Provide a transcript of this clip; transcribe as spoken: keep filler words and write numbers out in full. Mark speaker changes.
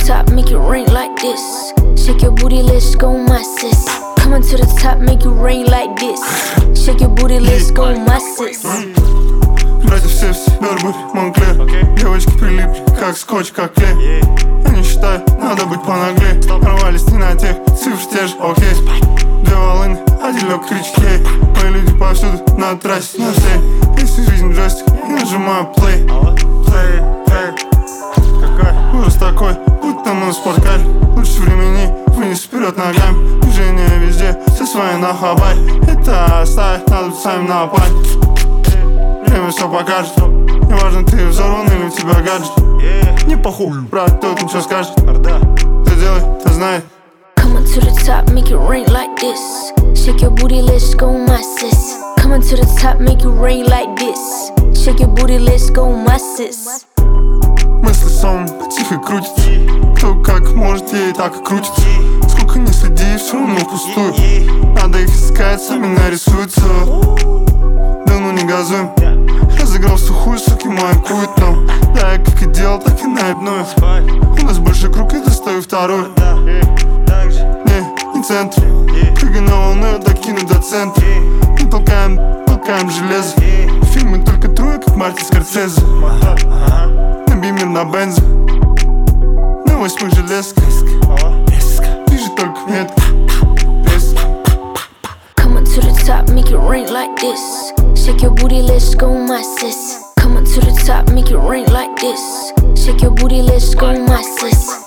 Speaker 1: top, make it rain like this. Shake your booty, let's go, my sis. Coming to the top, make it rain like this. Shake your booty, let's go, my sis.
Speaker 2: Братья все в Сибирбуре, Монклер. Девочки прилипли, как скотч, как клей. Я не считаю, надо быть понаглее. Порвались не на тех, цифр те же, окей. Две волыны, один лёг, крички, ей. Мои люди повсюду, на трассе, на всей. Если жизнь джойстик, я нажимаю плей. Плей, плей. Ужас такой, будь там на спорткаре. Лучше времени, вынес вперед ногами. Движение везде, все свои на хабай. Это оставить, надо сами напасть. Время все покажет. Неважно, ты взорван или у тебя гаджет. Не похуй, брат, кто там что скажет. Ты делай, ты знай.
Speaker 1: Coming to the top, make it rain like this. Shake your booty, let's go, my sis. Coming to the top, make it rain like this. Shake your booty, let's go, my sis.
Speaker 2: Мысли сон тихо крутится. Кто как может, ей так и крутится. Сколько не следи, все равно пустую. Надо их искать, сами нарисуются. Да ну не газуем. Разыграл сухую, суки, мою кует, но да, я как и делал, так и наебную. У нас больше круг, и достаю вторую. Не, не центр. Прыгай на волну, докину до центра. Мы толкаем, толкаем железо. Фильмы только трое, как Мартин Скорсезе. Наби мир на бензе. На восьмых железках. Вижу только метка.
Speaker 1: Coming to the top, make it rain like this. Shake your booty, let's go, my sis. Coming to the top, make it rain like this. Shake your booty, let's go, my sis.